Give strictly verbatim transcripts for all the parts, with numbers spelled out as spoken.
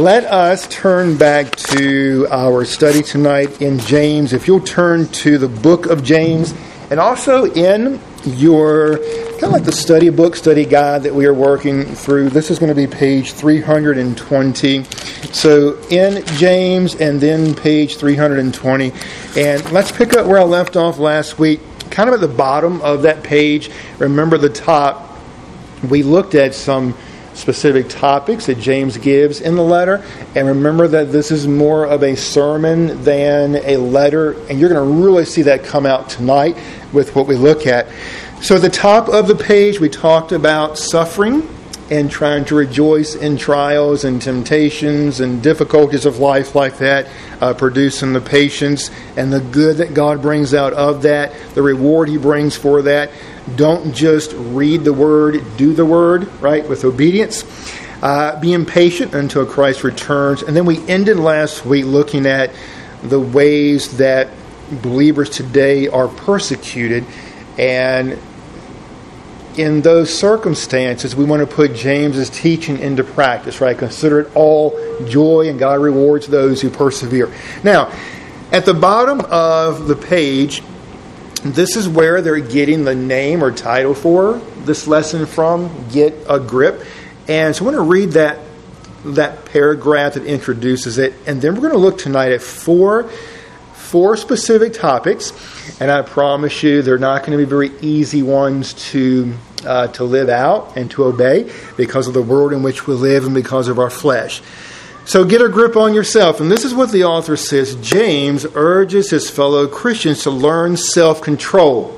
Let us turn back to our study tonight in James. If you'll turn to the book of James, and also in your, kind of like the study book, study guide that we are working through. This is going to be page three hundred twenty. So in James and then page three hundred twenty. And let's pick up where I left off last week, kind of at the bottom of that page. Remember the top, we looked at some specific topics that James gives in the letter. And remember that this is more of a sermon than a letter. And you're going to really see that come out tonight with what we look at. So at the top of the page, we talked about suffering and trying to rejoice in trials and temptations and difficulties of life like that, uh, producing the patience and the good that God brings out of that, the reward He brings for that. Don't just read the Word, do the Word, right, with obedience. Uh, being patient until Christ returns. And then we ended last week looking at the ways that believers today are persecuted. And in those circumstances, we want to put James's teaching into practice, right? Consider it all joy, and God rewards those who persevere. Now, at the bottom of the page, this is where they're getting the name or title for this lesson from, Get a Grip. And so I want to read that, that paragraph that introduces it. And then we're going to look tonight at four, four specific topics. And I promise you they're not going to be very easy ones to uh, to live out and to obey because of the world in which we live and because of our flesh. So get a grip on yourself. And this is what the author says. James urges his fellow Christians to learn self-control.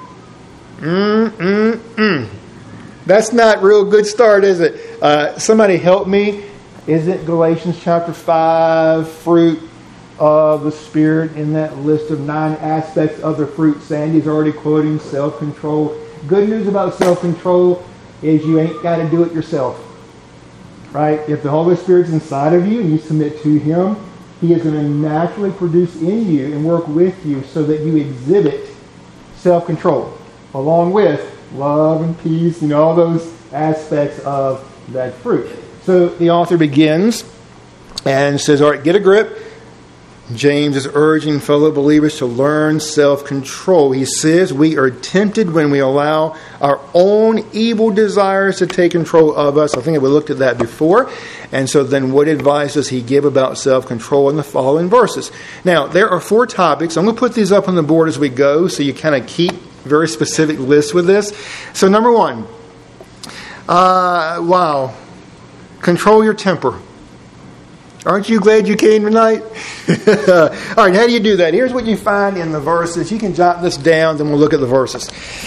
Mm-mm-mm. That's not a real good start, is it? Uh, somebody help me. Is it Galatians chapter five, fruit of the Spirit, in that list of nine aspects of the fruit? Sandy's already quoting self-control. Good news about self-control is you ain't got to do it yourself. Right? If the Holy Spirit's inside of you and you submit to Him, He is going to naturally produce in you and work with you so that you exhibit self-control along with love and peace and all those aspects of that fruit. So the author begins and says, all right, get a grip. James is urging fellow believers to learn self-control. He says we are tempted when we allow our own evil desires to take control of us. I think we looked at that before. And so then what advice does he give about self-control in the following verses? Now, there are four topics. I'm going to put these up on the board as we go so you kind of keep very specific lists with this. So number one, uh, wow, control your temper. Aren't you glad you came tonight? All right, how do you do that? Here's what you find in the verses. You can jot this down, then we'll look at the verses.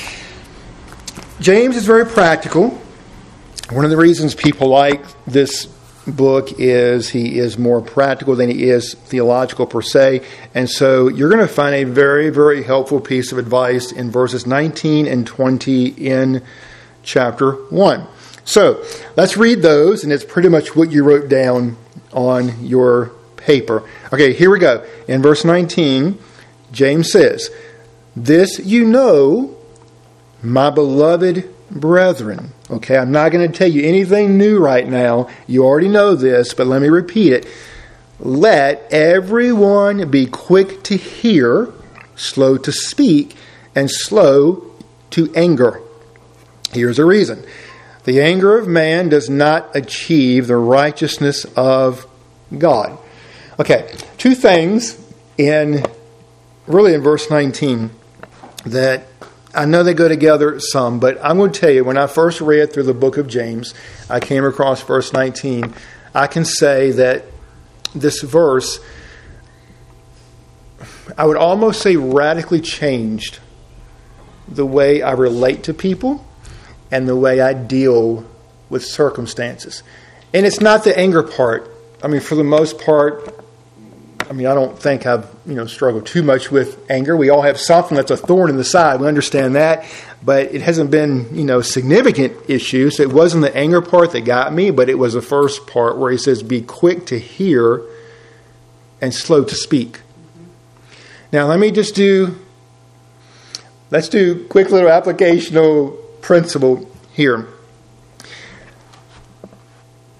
James is very practical. One of the reasons people like this book is he is more practical than he is theological per se. And so you're going to find a very, very helpful piece of advice in verses nineteen and twenty in chapter one. So let's read those, and it's pretty much what you wrote down on your paper. Okay, here we go. In verse nineteen, James says, "This you know, my beloved brethren." Okay, I'm not going to tell you anything new right now. You already know this, but let me repeat it. "Let everyone be quick to hear, slow to speak, and slow to anger." Here's a reason. The anger of man does not achieve the righteousness of God. Okay, two things in, really in verse nineteen that I know they go together some, but I'm going to tell you, when I first read through the book of James, I came across verse nineteen. I can say that this verse, I would almost say radically changed the way I relate to people and the way I deal with circumstances. And it's not the anger part. I mean, for the most part, I mean, I don't think I've, you know, struggled too much with anger. We all have something that's a thorn in the side. We understand that. But it hasn't been, you know, significant issues. It wasn't the anger part that got me, but it was the first part where he says, be quick to hear and slow to speak. Now, let me just do, let's do a quick little applicational principle here.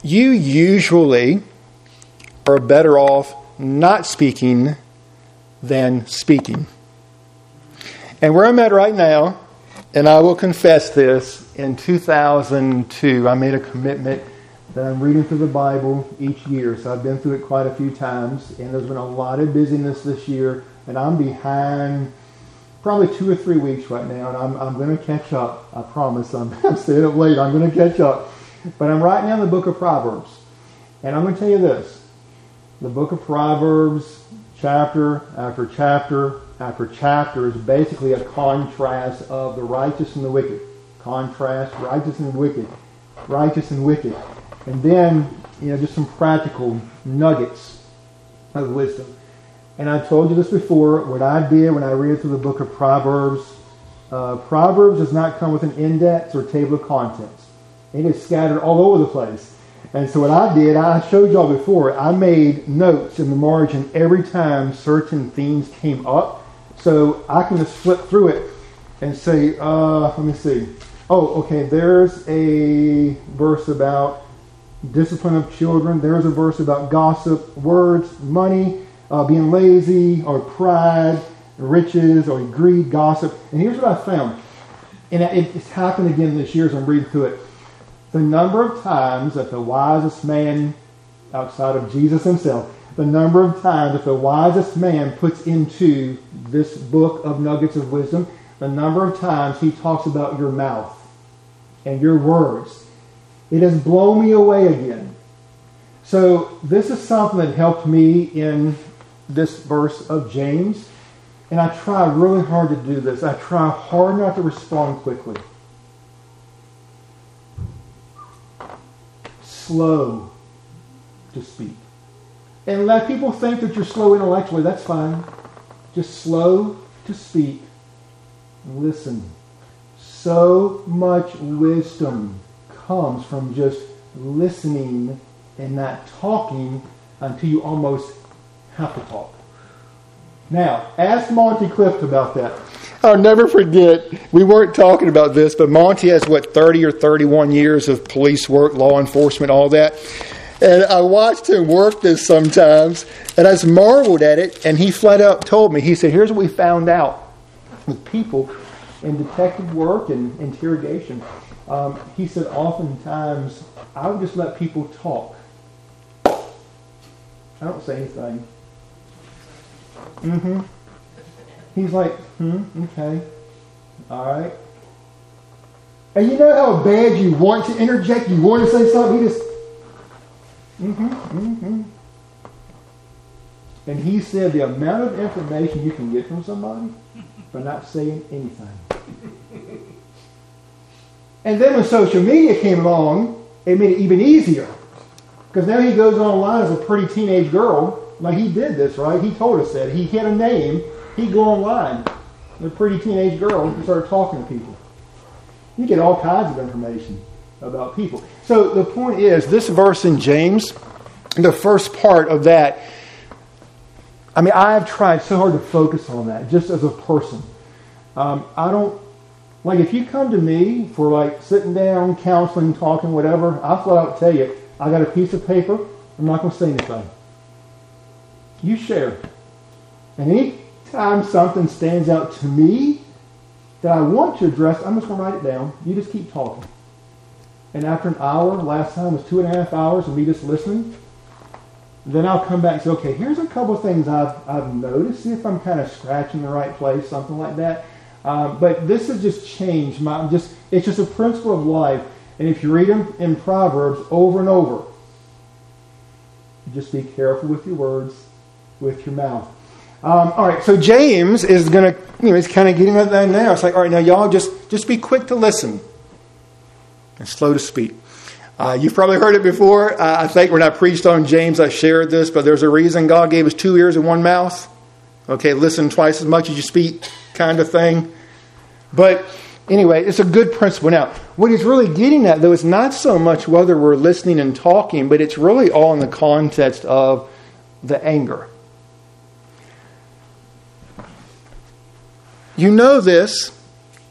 you usually are better off not speaking than speaking. And where I'm at right now, and I will confess this, in two thousand two, I made a commitment that I'm reading through the Bible each year. So I've been through it quite a few times, and there's been a lot of busyness this year, and I'm behind probably two or three weeks right now, and I'm, I'm going to catch up. I promise. I'm, I'm staying up late. I'm going to catch up. But I'm right now in the book of Proverbs. And I'm going to tell you this. The book of Proverbs, chapter after chapter after chapter, is basically a contrast of the righteous and the wicked. Contrast, righteous and wicked. Righteous and wicked. And then, you know, just some practical nuggets of wisdom. And I told you this before, what I did when I read through the book of Proverbs, uh, Proverbs does not come with an index or table of contents. It is scattered all over the place. And so what I did, I showed y'all before, I made notes in the margin every time certain themes came up. So I can just flip through it and say, uh, let me see. Oh, okay, there's a verse about discipline of children. There's a verse about gossip, words, money, uh, being lazy, or pride, riches, or greed, gossip. And here's what I found. And it, it's happened again this year as I'm reading through it. The number of times that the wisest man, outside of Jesus himself, the number of times that the wisest man puts into this book of nuggets of wisdom, the number of times he talks about your mouth and your words. It has blown me away again. So this is something that helped me in this verse of James. And I try really hard to do this. I try hard not to respond quickly. Slow to speak. And let people think that you're slow intellectually. That's fine. Just slow to speak. Listen. So much wisdom comes from just listening and not talking until you almost have to talk. Now, ask Monty Clift about that. I'll never forget, we weren't talking about this, but Monty has, what, thirty or thirty-one years of police work, law enforcement, all that. And I watched him work this sometimes, and I just marveled at it, and he flat out told me, he said, here's what we found out with people in detective work and interrogation. Um, he said, oftentimes, I would just let people talk. I don't say anything. Mm-hmm. He's like, hmm, okay. All right. And you know how bad you want to interject? You want to say something? He just, mm-hmm, mm-hmm. And he said the amount of information you can get from somebody by not saying anything. And then when social media came along, it made it even easier. Because now he goes online as a pretty teenage girl. Like he did this, right? He told us that. He had a name. He'd go online. A pretty teenage girl and started talking to people. You get all kinds of information about people. So the point is, this verse in James, the first part of that, I mean, I have tried so hard to focus on that, just as a person. Um, I don't, like if you come to me for like sitting down, counseling, talking, whatever, I'll flat out tell you, I got a piece of paper, I'm not going to say anything. You share. And anytime something stands out to me that I want to address, I'm just going to write it down. You just keep talking. And after an hour, last time was two and a half hours of me just listening, then I'll come back and say, okay, here's a couple of things I've, I've noticed. See if I'm kind of scratching the right place, something like that. Um, but this has just changed. My, just It's just a principle of life. And if you read them in Proverbs over and over, just be careful with your words, with your mouth. Um, all right, so James is going to, you know, he's kind of getting at that now. It's like, all right, now y'all just, just be quick to listen and slow to speak. Uh, you've probably heard it before. Uh, I think when I preached on James, I shared this, but there's a reason God gave us two ears and one mouth. Okay, listen twice as much as you speak kind of thing. But anyway, it's a good principle. Now, what he's really getting at, though, is not so much whether we're listening and talking, but it's really all in the context of the anger. You know this.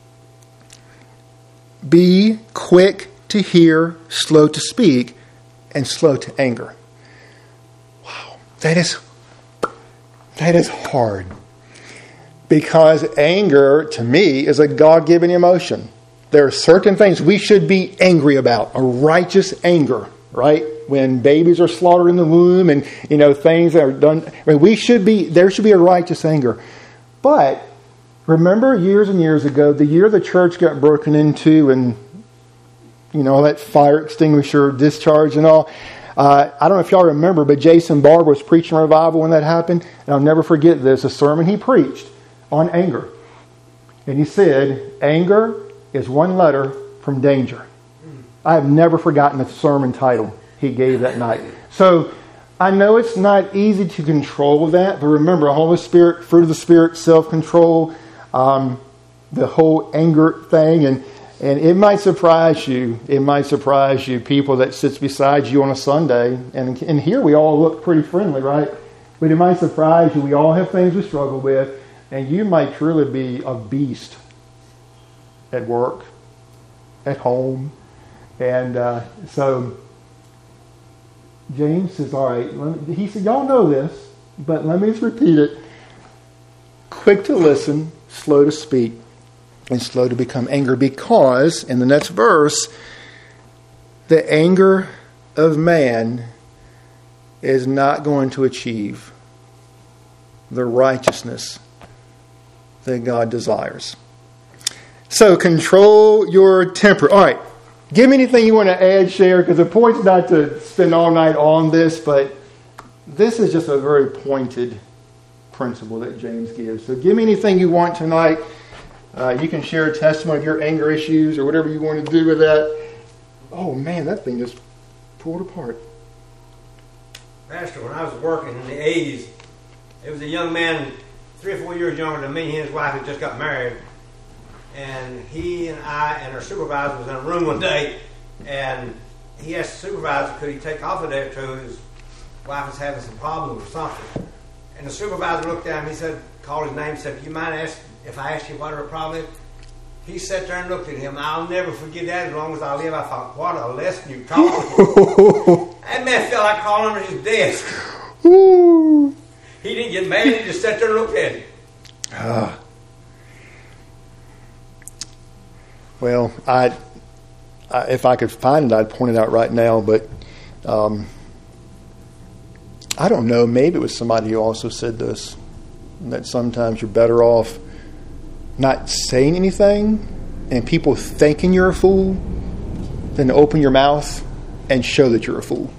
Be quick to hear, slow to speak. and slow to anger. Wow, that is that is hard. Because anger, to me, is a God-given emotion. There are certain things we should be angry about. A righteous anger, right? When babies are slaughtered in the womb and, you know, things that are done. I mean, we should be, there should be a righteous anger. But remember years and years ago, the year the church got broken into and, you know, that fire extinguisher discharge and all. Uh, I don't know if y'all remember, but Jason Barber was preaching revival when that happened. And I'll never forget this, a sermon he preached on anger. And he said, anger is one letter from danger. I have never forgotten the sermon title he gave that night. So I know it's not easy to control that, but remember, Holy Spirit, fruit of the Spirit, self-control, um, the whole anger thing, and and it might surprise you. It might surprise you, people that sits beside you on a Sunday, and and here we all look pretty friendly, right? But it might surprise you. We all have things we struggle with. And you might truly be a beast at work, at home. And uh, so James says, all right, let me, he said, y'all know this, but let me just repeat it. Quick to listen, slow to speak, and slow to become angry. Because, in the next verse, the anger of man is not going to achieve the righteousness that God desires. So control your temper. All right. Give me anything you want to add, share, because the point's not to spend all night on this, but this is just a very pointed principle that James gives. So give me anything you want tonight. Uh, you can share a testimony of your anger issues or whatever you want to do with that. Oh man, that thing just pulled apart. Pastor, when I was working in the eighties, there was a young man three or four years younger than me. He and his wife had just got married. And he and I and our supervisor was in a room one day, and he asked the supervisor, could he take off a day or two? His wife was having some problems or something. And the supervisor looked at him, he said, called his name, said, do you mind ask, if I ask you what her problem is? He sat there and looked at him. I'll never forget that as long as I live. I thought, what a lesson you taught me. That man felt like crawling under his desk. He didn't get mad, he just sat there and looked at him. Ah. Well, I, I, if I could find it, I'd point it out right now. But um, I don't know. Maybe it was somebody who also said this, that sometimes you're better off not saying anything and people thinking you're a fool than to open your mouth and show that you're a fool.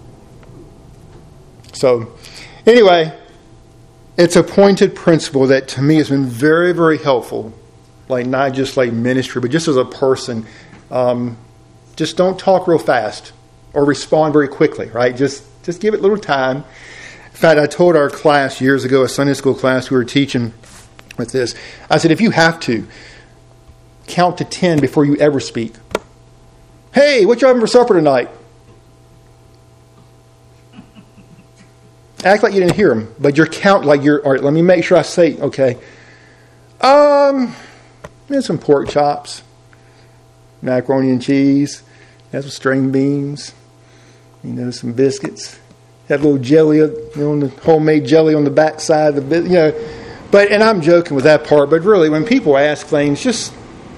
So, anyway, it's a pointed principle that to me has been very, very helpful. Like not just like ministry, but just as a person. Um, just don't talk real fast or respond very quickly, right? Just just give it a little time. In fact, I told our class years ago, a Sunday school class we were teaching with this, I said, if you have to, count to ten before you ever speak. Hey, what you having for supper tonight? Act like you didn't hear them, but you're count like you're, all right, let me make sure I say, okay. Um... And some pork chops, macaroni and cheese, have some string beans, you know, some biscuits, have a little jelly, you know, the homemade jelly on the back side of the, you know. But, and I'm joking with that part, but really when people ask things, just,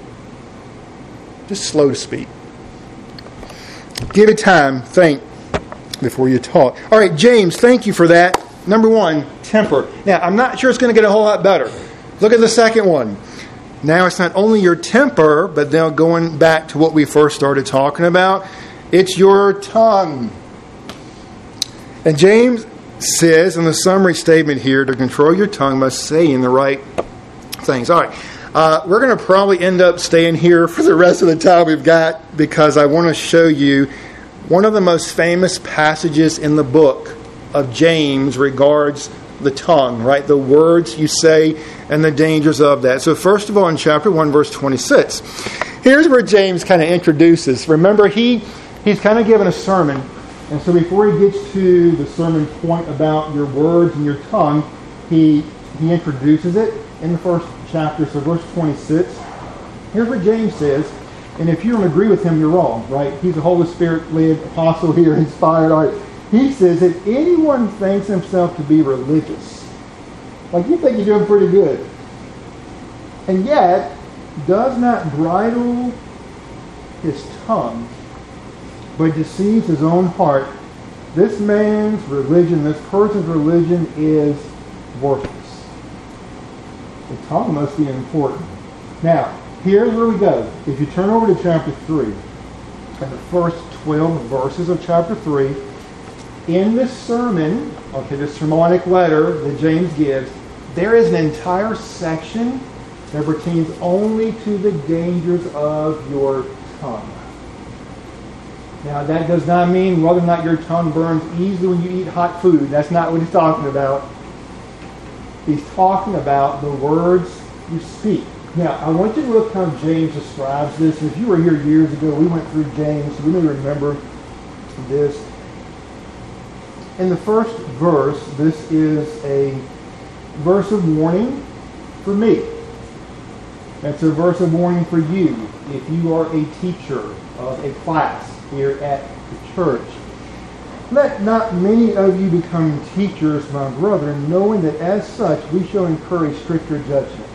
just slow to speak. Give it time, think before you talk. All right, James, thank you for that. Number one, temper. Now, I'm not sure it's going to get a whole lot better. Look at the second one. Now it's not only your temper, but now going back to what we first started talking about, it's your tongue. And James says in the summary statement here to control your tongue by saying the right things. All right, uh, we're going to probably end up staying here for the rest of the time we've got because I want to show you one of the most famous passages in the book of James regards the tongue, right? The words you say and the dangers of that. So first of all, in chapter one, verse twenty-six, here's where James kind of introduces. Remember, he he's kind of given a sermon. And so before he gets to the sermon point about your words and your tongue, he he introduces it in the first chapter. So verse twenty-six, here's what James says. And if you don't agree with him, you're wrong, right? He's a Holy Spirit-led apostle here, inspired. Right? He says, if anyone thinks himself to be religious, like you think you're doing pretty good, and yet does not bridle his tongue, but deceives his own heart, this man's religion, this person's religion is worthless. The tongue must be important. Now, here's where we go. If you turn over to chapter three, and the first twelve verses of chapter three, in this sermon, okay, this sermonic letter that James gives, there is an entire section that pertains only to the dangers of your tongue. Now, that does not mean whether or not your tongue burns easily when you eat hot food. That's not what he's talking about. He's talking about the words you speak. Now, I want you to look how James describes this. If you were here years ago, we went through James. We may remember this. In the first verse, this is a verse of warning for me. That's a verse of warning for you if you are a teacher of a class here at the church. Let not many of you become teachers, my brethren, knowing that as such we shall incur stricter judgment.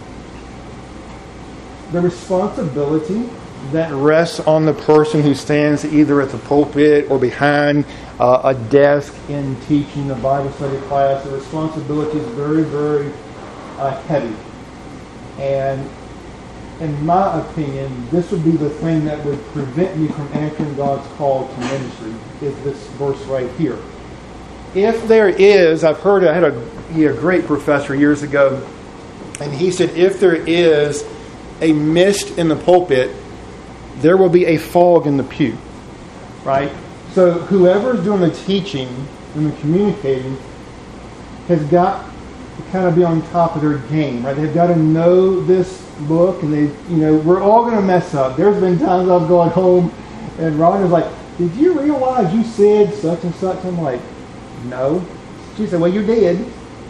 The responsibility that rests on the person who stands either at the pulpit or behind uh, a desk in teaching the Bible study class, the responsibility is very, very uh, heavy. And in my opinion, this would be the thing that would prevent me from answering God's call to ministry, is this verse right here. If there is, I've heard, I had a, he, a great professor years ago, and he said, if there is a mist in the pulpit, there will be a fog in the pew, right? So whoever is doing the teaching and the communicating has got to kind of be on top of their game, right? They've got to know this book, and they, you know, we're all going to mess up. There's been times I've gone home, and Ron was like, "Did you realize you said such and such?" I'm like, "No." She said, "Well, you did."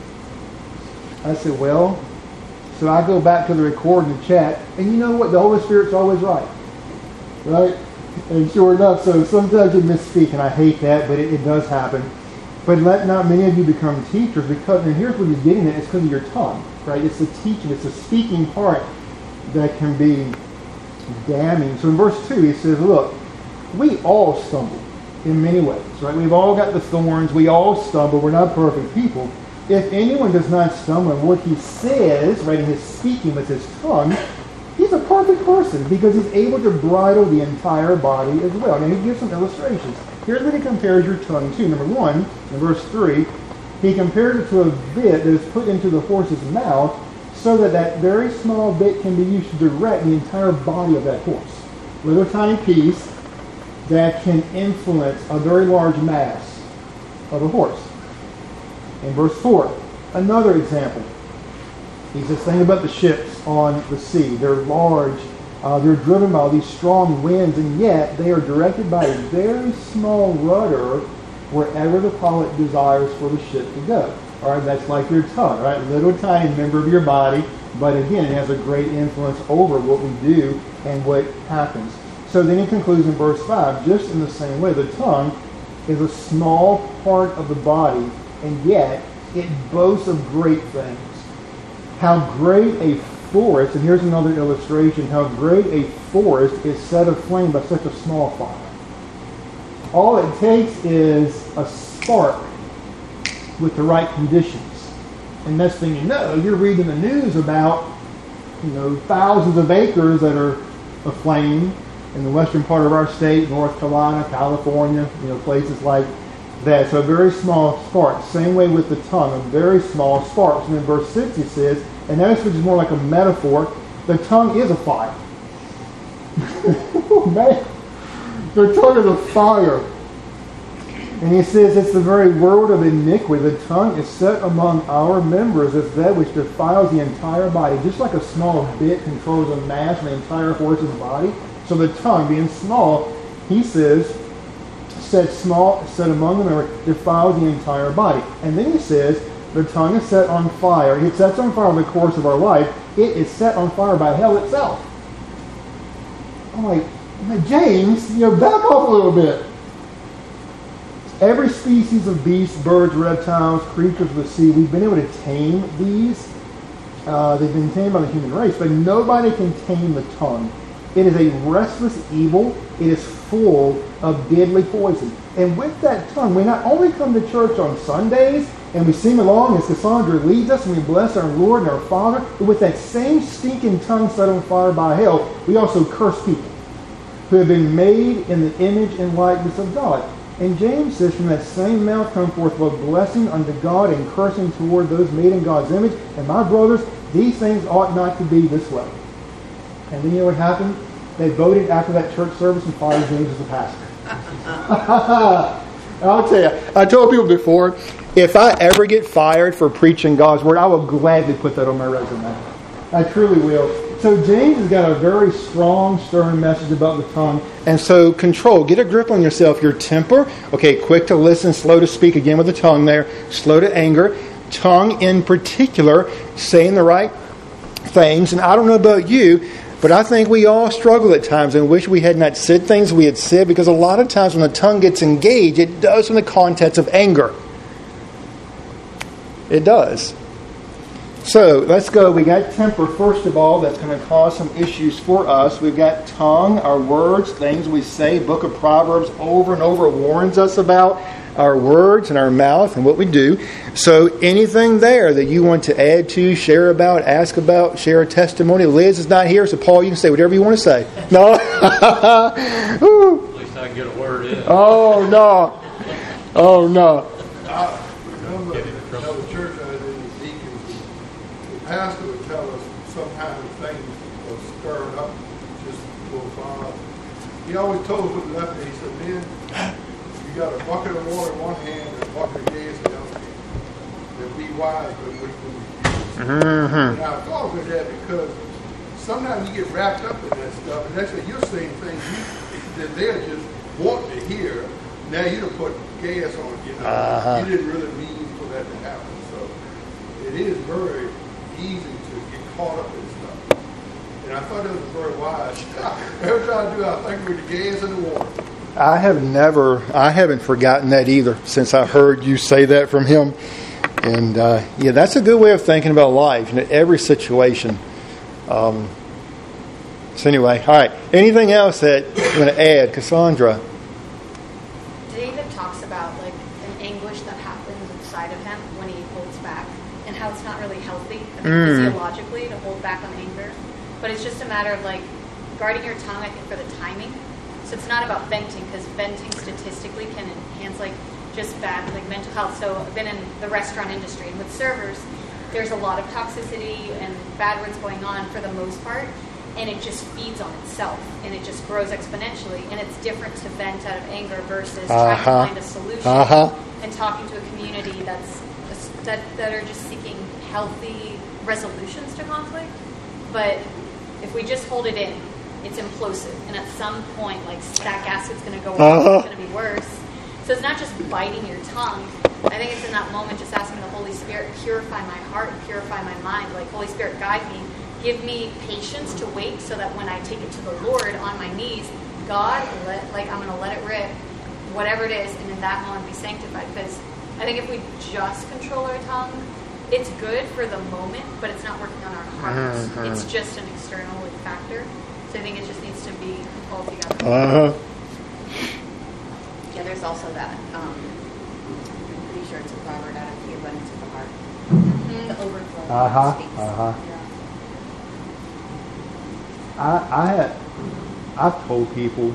I said, "Well," so I go back to the recording and chat, and you know what? The Holy Spirit's always right, right? And sure enough, so sometimes you misspeak, and I hate that, but it, it does happen. But let not many of you become teachers, because, and here's what he's getting at, it's because of your tongue, right? It's the teaching, it's the speaking part that can be damning. So in verse two, he says, look, we all stumble in many ways, right? We've all got the thorns, we all stumble, we're not perfect people. If anyone does not stumble in what he says, right, in his speaking with his tongue, he's a perfect person because he's able to bridle the entire body as well. Now he gives some illustrations. Here's what he compares your tongue to. Number one, in verse three, he compares it to a bit that is put into the horse's mouth so that that very small bit can be used to direct the entire body of that horse. A little tiny piece that can influence a very large mass of a horse. In verse four, another example. He says, think about the ships on the sea. They're large. Uh, they're driven by these strong winds, and yet they are directed by a very small rudder wherever the pilot desires for the ship to go. All right, that's like your tongue, right? Little tiny member of your body, but again, it has a great influence over what we do and what happens. So then he concludes in verse five, just in the same way, the tongue is a small part of the body, and yet it boasts of great things. How great a forest, and here's another illustration, how great a forest is set aflame by such a small fire. All it takes is a spark with the right conditions. And next thing you know, you're reading the news about, you know, thousands of acres that are aflame in the western part of our state, North Carolina, California, you know, places like that. So a very small spark. Same way with the tongue, a very small spark. So in verse six he says, and notice which is more like a metaphor, the tongue is a fire. Oh, man. The tongue is a fire. And he says it's the very word of iniquity. The tongue is set among our members as that which defiles the entire body. Just like a small bit controls a mass in the entire horse's body. So the tongue, being small, he says, set small, set among the members, defiles the entire body. And then he says, the tongue is set on fire. It sets on fire in the course of our life. It is set on fire by hell itself. I'm like, James, you know, back off a little bit. Every species of beasts, birds, reptiles, creatures of the sea, we've been able to tame these. Uh, they've been tamed by the human race, but nobody can tame the tongue. It is a restless evil. It is full of deadly poison. And with that tongue, we not only come to church on Sundays and we sing along as Cassandra leads us and we bless our Lord and our Father, but with that same stinking tongue set on fire by hell, we also curse people who have been made in the image and likeness of God. And James says, from that same mouth come forth both blessing unto God and cursing toward those made in God's image. And my brothers, these things ought not to be this way. And then you know what happened? They voted after that church service and fired James as a pastor. I'll tell you, I told people before, if I ever get fired for preaching God's word, I will gladly put that on my resume. I truly will. So James has got a very strong, stern message about the tongue. And so control. Get a grip on yourself. Your temper. Okay, quick to listen, slow to speak. Again with the tongue there. Slow to anger. Tongue in particular, saying the right things. And I don't know about you, but I think we all struggle at times and wish we had not said things we had said, because a lot of times when the tongue gets engaged, it does in the context of anger. It does. So let's go. We got temper, first of all, that's going to cause some issues for us. We've got tongue, our words, things we say. Book of Proverbs over and over warns us about our words and our mouth and what we do. So anything there that you want to add to, share about, ask about, share a testimony. Liz is not here, so Paul, you can say whatever you want to say. No? At least I can get a word in. Oh, no. Oh, no. I remember another church I was in, the deacons, the pastor would tell us sometimes things were stirred up just for far. He always told us when we left there, he said, man, you got a bucket of water in one hand and a bucket of gas in the other hand. Then be wise when we can use it. Mm-hmm. And I thought of that because sometimes you get wrapped up in that stuff, and actually you're saying things you, that they're just wanting to hear. Now you done put gas on it, you know. Uh-huh. You didn't really mean for that to happen. So it is very easy to get caught up in stuff. And I thought it was very wise. Every time I do, I think with the gas and the water. I have never, I haven't forgotten that either since I heard you say that from him. And uh, yeah, that's a good way of thinking about life, you know, every situation. Um, so anyway, all right. Anything else that you want to add, Cassandra? David talks about like an anguish that happens inside of him when he holds back, and how it's not really healthy, I mean, Mm. physiologically, to hold back on anger. But it's just a matter of like guarding your tongue, I think, for the timing. So it's not about venting, because venting statistically can enhance like just bad like mental health. So I've been in the restaurant industry, and with servers, there's a lot of toxicity and bad words going on for the most part, and it just feeds on itself, and it just grows exponentially. And it's different to vent out of anger versus Uh-huh. trying to find a solution Uh-huh. and talking to a community that's that, that are just seeking healthy resolutions to conflict. But if we just hold it in, it's implosive, and at some point, like static acid's going to go off, Uh-huh. it's going to be worse. So it's not just biting your tongue. I think it's in that moment just asking the Holy Spirit, purify my heart, purify my mind. Like, Holy Spirit, guide me. Give me patience to wait so that when I take it to the Lord on my knees, God, let, like I'm going to let it rip, whatever it is, and in that moment be sanctified. Because I think if we just control our tongue, it's good for the moment, but it's not working on our hearts. Mm-hmm. It's just an external like, factor. So I think it just needs to be all together. Uh-huh. Yeah, there's also that. Um, I'm pretty sure it's a proverb out of the abundance of the heart. Mm-hmm. The overflow Uh-huh, speaks. uh-huh. Yeah. I, I had, I've told people,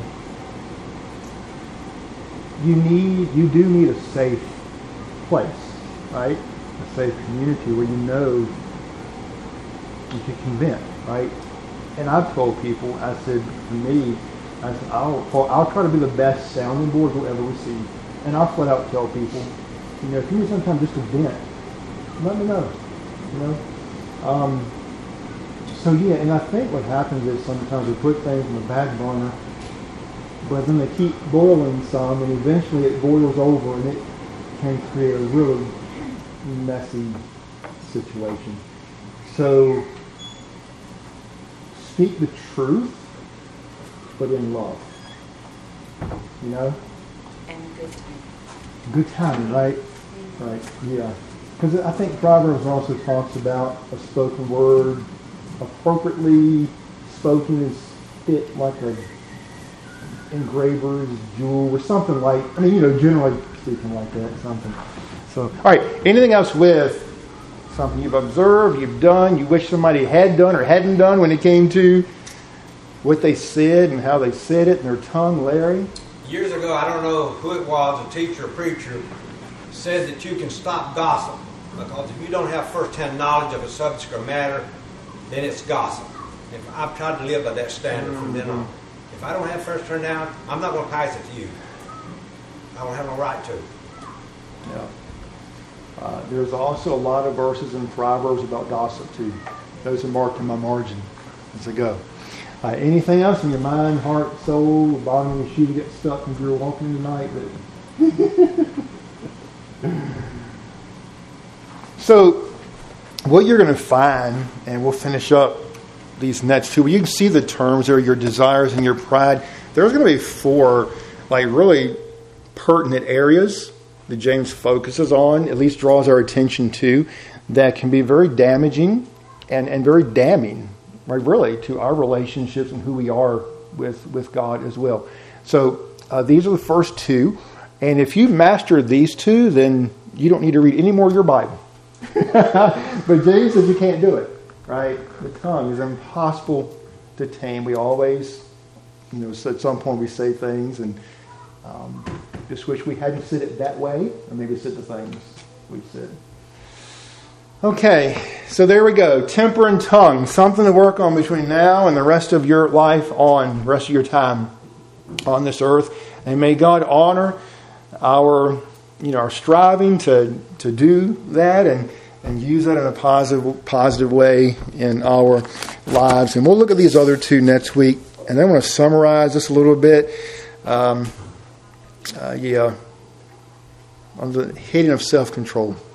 you need, you do need a safe place, right? A safe community where you know you can vent, right? And I've told people, I said, for me, I said, I'll, well, I'll try to be the best sounding board you'll ever receive. And I'll flat out tell people, you know, if you need sometimes just to vent, let me know, you know? Um, so yeah, and I think what happens is sometimes we put things in the back burner, but then they keep boiling some, and eventually it boils over, and it can create a really messy situation. So speak the truth but in love. You know? And good time. Good timing, right? Right, yeah. Because I think Proverbs also talks about a spoken word appropriately spoken is fit like a engraver's jewel or something like, I mean, you know, generally speaking like that, something. So, all right, anything else with something you've observed, you've done, you wish somebody had done or hadn't done when it came to what they said and how they said it and their tongue, Larry? Years ago, I don't know who it was, a teacher or preacher, said that you can stop gossip. Because if you don't have first-hand knowledge of a subject or matter, then it's gossip. If I've tried to live by that standard from then on. If I don't have first-hand knowledge, I'm not going to pass it to you. I don't have no right to. Yeah. Uh, there's also a lot of verses in Proverbs about gossip too. Those are marked in my margin as I go. Uh, anything else in your mind, heart, soul, bottom of your shoe get stuck as you're walking tonight? That... So, what you're going to find, and we'll finish up these next two, you can see the terms there, your desires and your pride. There's going to be four, like, really pertinent areas that James focuses on, at least draws our attention to, that can be very damaging and, and very damning, right, really, to our relationships and who we are with, with God as well. So, uh, these are the first two. And if you master these two, then you don't need to read any more of your Bible. But James says you can't do it, right? The tongue is impossible to tame. We always, you know, at some point we say things and um, just wish we hadn't said it that way, or maybe said the things we said. Okay, so there we go. Temper and tongue, something to work on between now and the rest of your life on, the rest of your time on this earth. And may God honor our, you know, our striving to, to do that and, and use that in a positive positive way in our lives. And we'll look at these other two next week. And then I want to summarize this a little bit. Um, uh, yeah, on the hating of self-control.